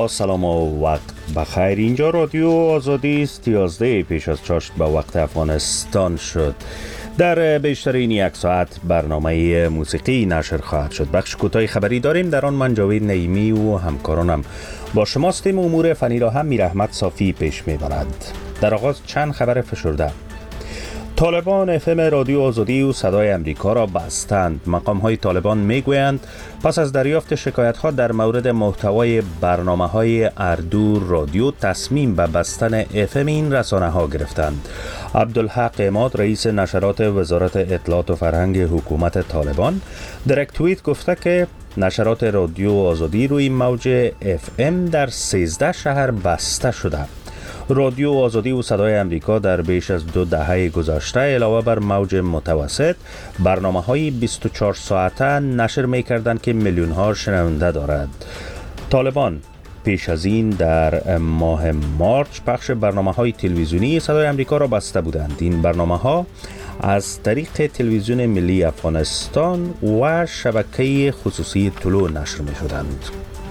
با سلام و وقت بخیر. اینجا رادیو آزادی است. 11 پیش از چاشت به وقت افغانستان شد. در بیشتر این یک ساعت برنامه موسیقی نشر خواهد شد. بخش کوتاه خبری داریم، در آن من جاوید نعیمی و همکارانم با شماستیم. امور فنی را هم میرحمت صافی پیش میبرد. در آغاز چند خبر فشرده. طالبان FM رادیو آزادی و صدای امریکا را بستند. مقام‌های طالبان میگویند پس از دریافت شکایت‌ها در مورد محتوای برنامه‌های اردو رادیو تصمیم به بستن FM این رسانه‌ها گرفتند. عبدالحق عماد رئیس نشرات وزارت اطلاعات و فرهنگ حکومت طالبان در یک توییت گفته که نشرات رادیو آزادی روی موج FM در 13 شهر بسته شده. رادیو آزادی و صدای امریکا در بیش از 2 دهه گذشته علاوه بر موج متوسط برنامه‌های 24 ساعته نشر می‌کردند که میلیون‌ها شنونده دارد. طالبان پیش از این در ماه مارچ پخش برنامه‌های تلویزیونی صدای امریکا را بسته بودند. این برنامه‌ها از طریق تلویزیون ملی افغانستان و شبکه خصوصی طلوع نشر می‌شدند.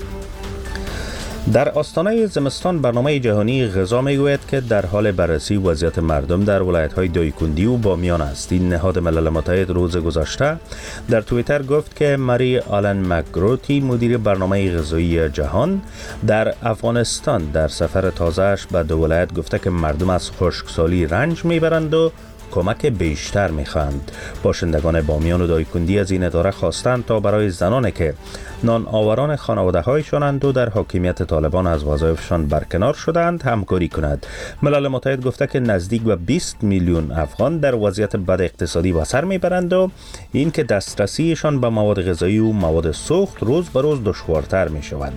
در آستانه زمستان برنامه جهانی غذا میگوید که در حال بررسی وضعیت مردم در ولایت‌های دایکندی و بامیان است. این نهاد ملل متحد روز گذشته در توییتر گفت که مری آلن مکگروتی مدیر برنامه غذایی جهان در افغانستان در سفر تازه‌اش به دو ولایت گفته که مردم از خشکسالی رنج میبرند و کمک بیشتر میخواهند. باشندگان بامیان و دایکندی از این اداره خواستند تا برای زنانی که نان آوران خانواده هایشانند و در حاکمیت طالبان از وظایفشان برکنار شدند همکاری کند. ملل متحد گفته که نزدیک به 20 میلیون افغان در وضعیت بد اقتصادی به سر میبرند و این که دسترسیشان به مواد غذایی و مواد سوخت روز به روز دشوارتر میشود.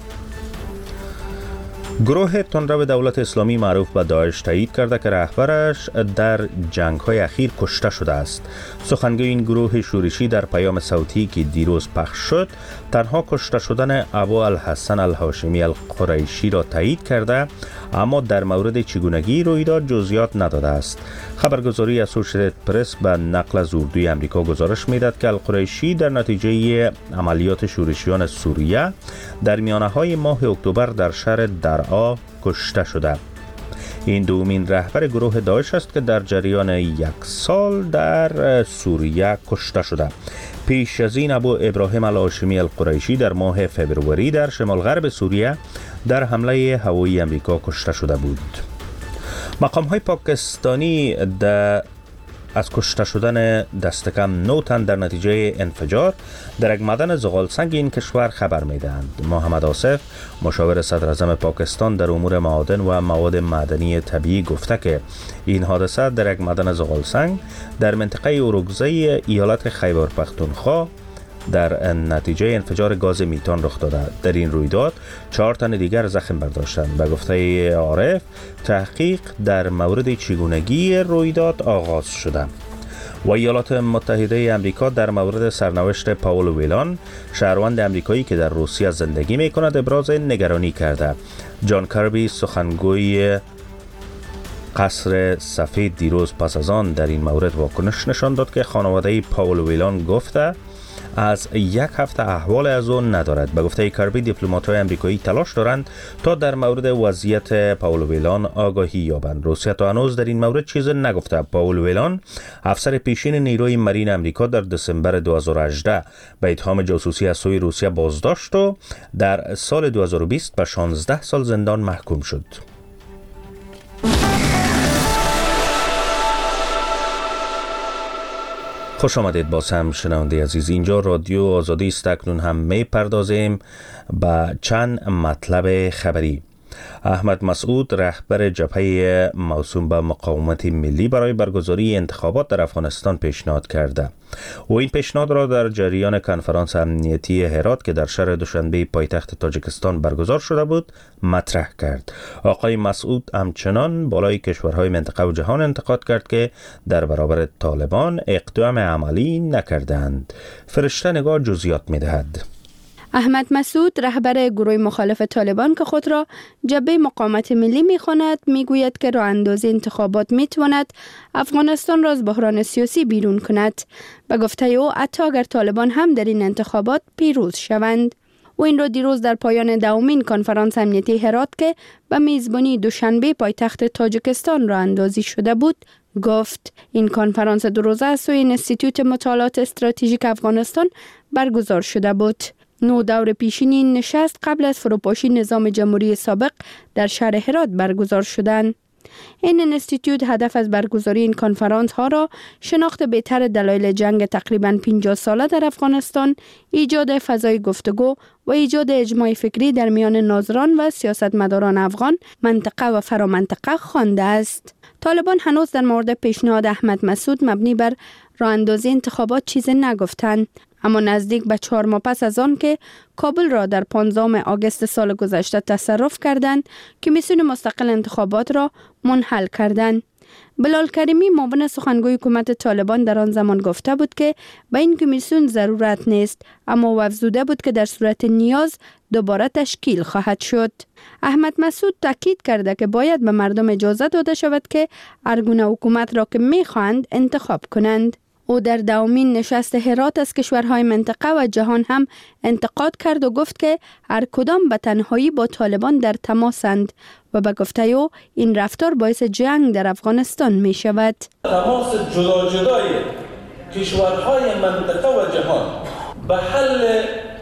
گروه تندرو دولت اسلامی معروف به داعش تایید کرده که رهبرش در جنگ‌های اخیر کشته شده است. سخنگوی این گروه شورشی در پیام صوتی که دیروز پخش شد تنها کشته شدن ابو الحسن الهاشمی القریشی را تایید کرده، اما در مورد چگونگی رویداد جزئیات نداده است. خبرگزاری اسوسییتد پرس به نقل از اردوی امریکا گزارش می‌دهد که القریشی در نتیجه عملیات شورشیان سوریه در میانه‌های ماه اکتبر در شهر درعا کشته شده. این دومین رهبر گروه داعش است که در جریان 1 سال در سوریه کشته شده. پیش از این ابو ابراهیم الهاشمی القریشی در ماه فوریه در شمال غرب سوریه در حمله هوایی امریکا کشته شده بود. مقام‌های پاکستانی از کشته شدن دست کم 9 تن در نتیجه انفجار در یک معدن زغالسنگ این کشور خبر می‌دهند. محمد آصف مشاور صدر اعظم پاکستان در امور معادن و مواد معدنی طبیعی گفته که این حادثه در یک معدن زغالسنگ در منطقه اورکزی ایالت خیبر پختونخوا در نتیجه انفجار گاز میتان رخ داده. در این رویداد 4 تن دیگر زخم برداشتند. به گفته عارف تحقیق در مورد چگونگی رویداد آغاز شده. و ایالات متحده آمریکا در مورد سرنوشت پاول ویلان شهروند آمریکایی که در روسیه زندگی می‌کند ابراز نگرانی کرده. جان کربی سخنگوی قصر سفید دیروز پس از آن در این مورد واکنش نشان داد که خانواده پاول ویلان گفته از 1 هفته احوال از آن ندارد. به گفته کربی دیپلمات‌های آمریکایی تلاش دارند تا در مورد وضعیت پاول ویلان آگاهی یابند. روسیه تا هنوز در این مورد چیزی نگفته. پاول ویلان افسر پیشین نیروی مرین آمریکا در دسامبر 2018 به اتهام جاسوسی از سوی روسیه بازداشت و در سال 2020 به 16 سال زندان محکوم شد. خوش آمدید باز هم شنونده عزیز. اینجا رادیو آزادی است. اکنون هم می پردازیم به چند مطلب خبری. احمد مسعود رهبر جبهه موسوم به مقاومت ملی برای برگزاری انتخابات در افغانستان پیشنهاد کرده. او این پیشنهاد را در جریان کنفرانس امنیتی هرات که در شهر دوشنبه پایتخت تاجیکستان برگزار شده بود مطرح کرد. آقای مسعود همچنان بالای کشورهای منطقه و جهان انتقاد کرد که در برابر طالبان اقدام عملی نکردند. فرشته نگار جزئیات می‌دهد. احمد مسعود رهبر گروه مخالف طالبان که خود را جبهه مقاومت ملی می‌خواند میگوید که راه اندازی انتخابات میتواند افغانستان را از بحران سیاسی بیرون کند. به گفته او حتی اگر طالبان هم در این انتخابات پیروز شوند. او این را دیروز در پایان دومین کنفرانس امنیتی هرات که به میزبانی دوشنبه پایتخت تاجیکستان راه اندازی شده بود گفت. این کنفرانس دو روزه از سوی انستیتوت مطالعات استراتژیک افغانستان برگزار شده بود. 9 دور پیشینی این نشست قبل از فروپاشی نظام جمهوری سابق در شهر هرات برگزار شدند. این انستیتوت هدف از برگزاری این کنفرانس ها را شناخت بهتر دلایل جنگ تقریباً 50 ساله در افغانستان، ایجاد فضای گفتگو و ایجاد اجماع فکری در میان ناظران و سیاستمداران افغان، منطقه و فرامنطقه خوانده است. طالبان هنوز در مورد پیشنهاد احمد مسعود مبنی بر راه اندازی انتخابات چیزی نگفتند، اما نزدیک به 4 ماه پس از آن که کابل را در 15 آگوست سال گذشته تصرف کردند، کمیسیون مستقل انتخابات را منحل کردند. بلال کریمی معاون سخنگوی حکومت طالبان در آن زمان گفته بود که به این کمیسیون ضرورت نیست، اما او افزوده بود که در صورت نیاز دوباره تشکیل خواهد شد. احمد مسعود تاکید کرده که باید به مردم اجازه داده شود که هر گونه حکومت را که می‌خواهند انتخاب کنند. او در دومین نشست هرات از کشورهای منطقه و جهان هم انتقاد کرد و گفت که هر کدام به تنهایی با طالبان در تماسند و به گفته او این رفتار باعث جنگ در افغانستان می شود. تماس جدا جدای کشورهای منطقه و جهان به حل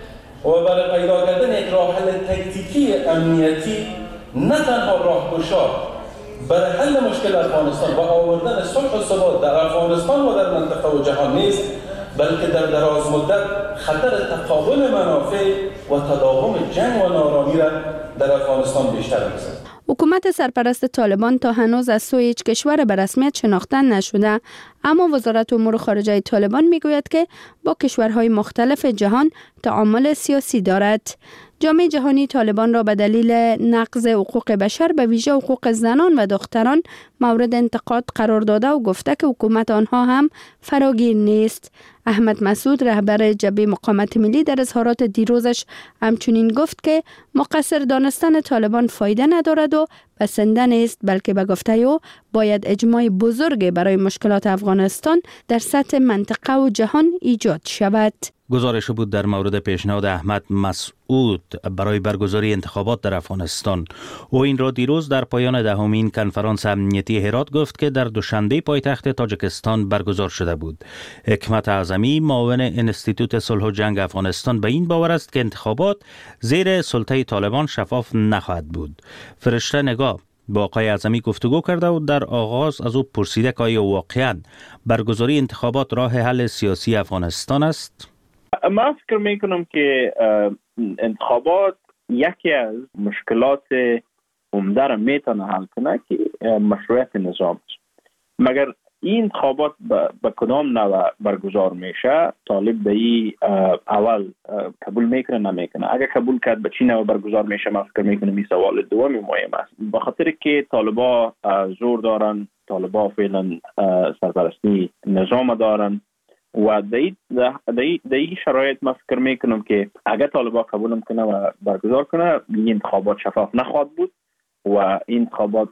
و برای پیدا کردن یک راه حل تکتیکی امنیتی نه تنها راهگشا برای حل مشکل افغانستان و آوردن صلح و ثبات در افغانستان و در منطقه و جهان نیست، بلکه در دراز مدت خطر تقابل منافع و تداوم جنگ و نارامی را در افغانستان بیشتر می‌سازد. حکومت سرپرست طالبان تا هنوز از سوی هیچ کشور به رسمیت شناخته نشده، اما وزارت امور خارجه طالبان میگوید که با کشورهای مختلف جهان تعامل سیاسی دارد. جامعه جهانی طالبان را به دلیل نقض حقوق بشر به ویژه حقوق زنان و دختران مورد انتقاد قرار داده و گفته که حکومت آنها هم فراگیر نیست. احمد مسعود رهبر جبهه مقاومت ملی در اظهارات دیروزش همچنین گفت که مقصر دانستن طالبان فایده ندارد و بسنده نیست، بلکه به گفته او باید اجماع بزرگ برای مشکلات افغانستان در سطح منطقه و جهان ایجاد شود. گزارش بود در مورد پیشنهاد احمد مسعود برای برگزاری انتخابات در افغانستان. او این را دیروز در پایان دهمین کنفرانس امنیتی هرات گفت که در دوشنبه پایتخت تاجیکستان برگزار شده بود. حکمت اعظمی معاون انستیتوت صلح و جنگ افغانستان به این باور است که انتخابات زیر سلطه طالبان شفاف نخواهد بود. فرشته نگاه با آقای اعظمی گفتگو کرده و در آغاز از او پرسیده که آیا واقعاً برگزاری انتخابات راه حل سیاسی افغانستان است؟ من فکر میکنم که انتخابات یکی از مشکلات عمده را میتونه حل کنه که مشروعیت نظام است. مگر این انتخابات به کدام نوع برگزار میشه، طالب به این اول قبول میکنه نمیکنه. اگر قبول کرد به چی نوع برگزار میشه، من فکر میکنم این سوال دومی مهم است. به خاطر که طالبا زور دارن، طالبا فعلا سرپرستی نظام دارن و در این شرایط من فکر میکنم که اگر طالبان قبول کنه و برگزار کنه، این انتخابات شفاف نخواهد بود و این انتخابات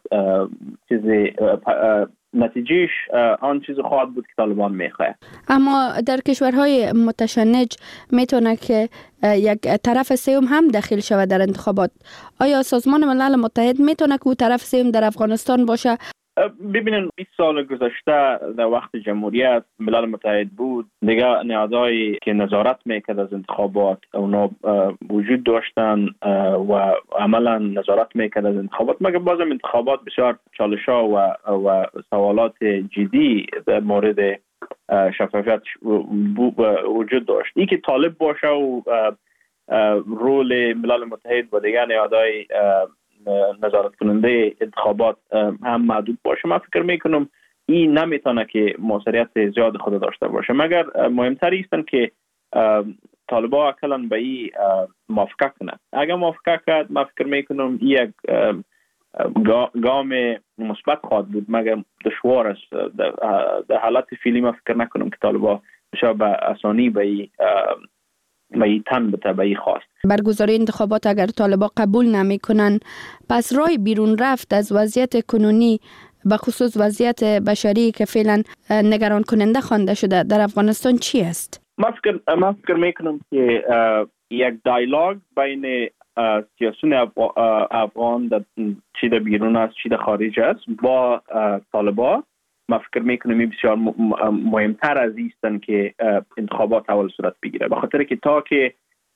نتیجهش آن چیز خواهد بود که طالبان میخواه. اما در کشورهای متشنج میتونه که یک طرف سوم هم داخل شود در انتخابات. آیا سازمان ملل متحد میتونه که او طرف سوم در افغانستان باشه؟ ببینید 20 سال گذشته در وقت جمهوریت ملل متحد بود، دیگه نهادهایی که نظارت میکرد از انتخابات اونا وجود داشتن و عملا نظارت میکرد از انتخابات، مگر بازم انتخابات بسیار چالش‌ها و سوالات جدی در مورد شفافیت وجود داشت. این که طالب باشه و رول ملل متحد و دیگر نهادهای نظارت کننده انتخابات هم محدود باشه، من فکر میکنم این نمیتونه که موثریت زیاد خود داشته باشه. مگر مهمتر ایستن که طالبا اکلاً به این موافقت کنه. اگر موافقت کرد، من فکر میکنم این یک گام مثبت خواهد بود، مگر دشوار است. در حالت فعلی من فکر نکنم که طالبا بسیار به آسانی به این تن به خواست. برگزاری انتخابات اگر طالبان قبول نمی کنن، پس راه بیرون رفت از وضعیت کنونی به خصوص وضعیت بشری که فعلا نگران کننده خوانده شده در افغانستان چی است؟ من فکر میکنم که یک دیالوگ بین سیاسیون افغان چی در بیرون است چی در خارج است با طالبان. ما فکر میکنم بسیار مهمتر از ایستن که انتخابات اول صورت بگیره، به خاطر که تا که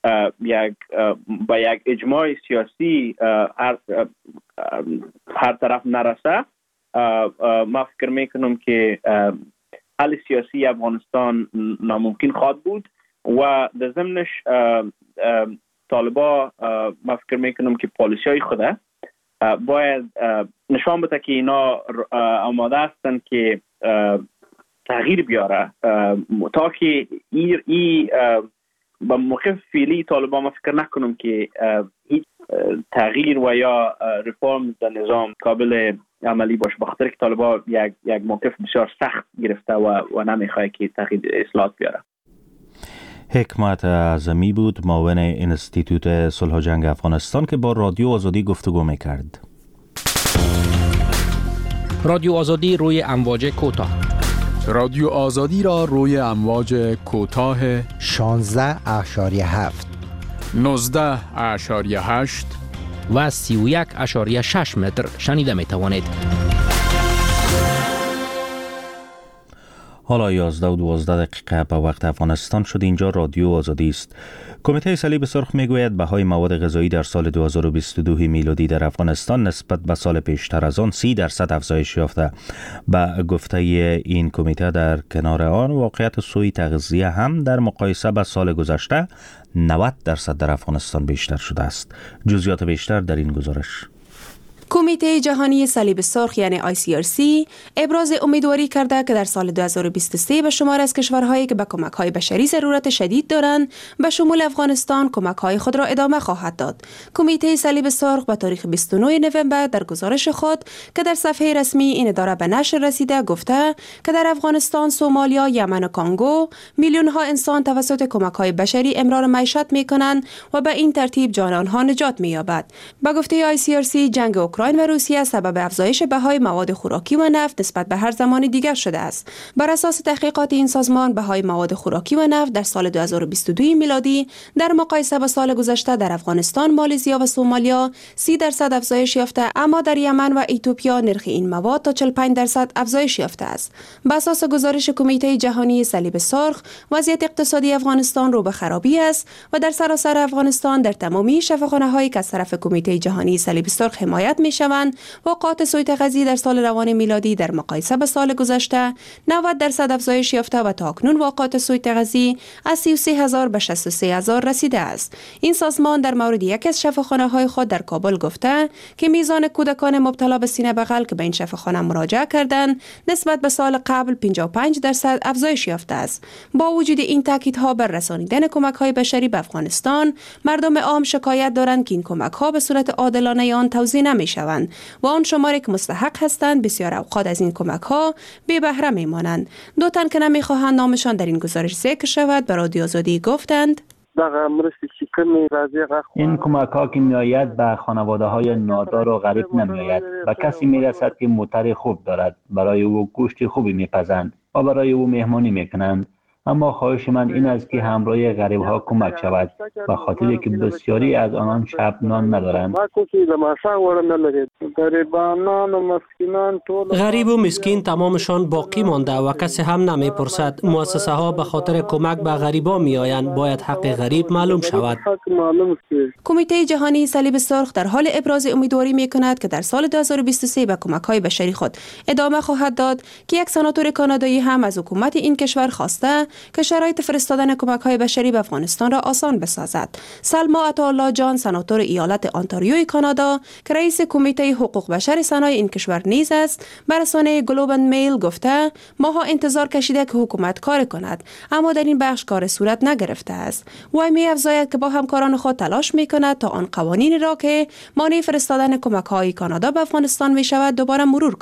با یک اجماع سیاسی هر طرف نرسه، ما فکر میکنم که حل سیاسی افغانستان ناممکن خواهد بود و در ضمنش طالبان ما فکر میکنم که پالیسی های خوده باید نشان بده که اینا آماده هستن که تغییر بیاره. تا که با موقف فعلی طالبان ما فکر نکنم که هیچ تغییر و یا ریفورم در نظام قابل عملی باشه، بخاطر که طالبان یک موقف بسیار سخت گرفته و نمیخواد که تغییر اصلاحات بیاره. حکمت اعظمی بود، معاون انستیتوت صلح و جنگ افغانستان که با رادیو آزادی گفتگو میکرد. رادیو آزادی روی امواج کوتاه. رادیو آزادی را روی امواج کوتاه 16.7 19.8 و 31.6 متر شنیده می توانید. حالا 11:12 به وقت افغانستان شد. اینجا رادیو آزادی است. کمیته صلیب سرخ میگوید بهای مواد غذایی در سال 2022 میلادی در افغانستان نسبت به سال پیشتر از آن 30% افزایش یافته. به گفته این کمیته در کنار آن واقعیت سوء تغذیه هم در مقایسه با سال گذشته 90% در افغانستان بیشتر شده است. جزئیات بیشتر در این گزارش. کمیته جهانی صلیب سرخ یعنی ICRC ابراز امیدواری کرده که در سال 2023 به شمار از کشورهایی که به کمک‌های بشری ضرورت شدید دارند به شمول افغانستان کمک‌های خود را ادامه خواهد داد. کمیته صلیب سرخ به تاریخ 29 نوامبر در گزارش خود که در صفحه رسمی این اداره به نشر رسیده گفته که در افغانستان، سومالیا، یمن و کانگو میلیون‌ها انسان توسط کمک‌های بشری امرار معیشت می‌کنند و به این ترتیب جان آنها نجات می‌یابد. به گفته ICRC جنگ اوکراین و روسیه سبب افزایش بهای مواد خوراکی و نفت نسبت به هر زمان دیگر شده است. بر اساس تحقیقات این سازمان بهای مواد خوراکی و نفت در سال 2022 میلادی در مقایسه با سال گذشته در افغانستان، مالزیا و سومالیا 30% افزایش یافته، اما در یمن و ایتوپیا نرخ این مواد تا 45% افزایش یافته است. بر اساس گزارش کمیته جهانی صلیب سرخ وضعیت اقتصادی افغانستان رو به خرابی است و در سراسر افغانستان در تمامی شفاخانه‌هایی که از طرف کمیته جهانی صلیب سرخ حمایت می‌شوند واقعات سوء تغذیه در سال روان میلادی در مقایسه با سال گذشته 90% افزایش یافته و تا اکنون واقعات سوء تغذیه از 33000 به 63000 رسیده است. این سازمان در مورد یکی از شفاخانه‌های خود در کابل گفته که میزان کودکان مبتلا به سینه بغل که به این شفاخانه مراجعه کردند نسبت به سال قبل 55% افزایش یافته است. با وجود این تاکیدها بر رسانیدن کمک‌های بشری به افغانستان، مردم عام شکایت دارند که این کمک‌ها به صورت عادلانه آن توزیع نمی‌شوند و آن شماری که مستحق هستند بسیار اوقات از این کمک‌ها بی بهره می‌مانند. دو تن که نمی‌خواهند نامشان در این گزارش ذکر شود به رادیو آزادی گفتند این کمک‌ها که می‌آید به خانواده‌های نادار و غریب نمی‌آید و کسی می‌رسد که موتر خوب دارد، برای او گوشت خوبی می‌پزند و برای او مهمانی می‌کنند. اما خواهش من این است که همراه غریب‌ها کمک شود، به خاطری که بسیاری از آنان شب نان ندارند. غریب و مسکین تمامشان باقی مانده و کسی هم نمی‌پرسد. مؤسسه ها به خاطر کمک به غریبا می‌آیند. باید حق غریب معلوم شود. کمیته جهانی صلیب سرخ در حال ابراز امیدواری می‌کند که در سال 2023 به کمک‌های بشری خود ادامه خواهد داد که یک سناتور کانادایی هم از حکومت این کشور خواسته که شرایط فرستادن کمک‌های بشری به افغانستان را آسان بسازد. سلما عطاالله جان، سناتور ایالت آنتاریوی کانادا که رئیس کمیته حقوق بشر سنای این کشور نیز است، بر رسانه گلوب اند میل گفته ماها انتظار کشیده که حکومت کار کند، اما در این بخش کار صورت نگرفته است. وی می‌افزاید که با همکاران خود تلاش می‌کند تا آن قوانین را که مانع فرستادن کمک‌های کانادا به افغانستان می‌شود دوباره مرور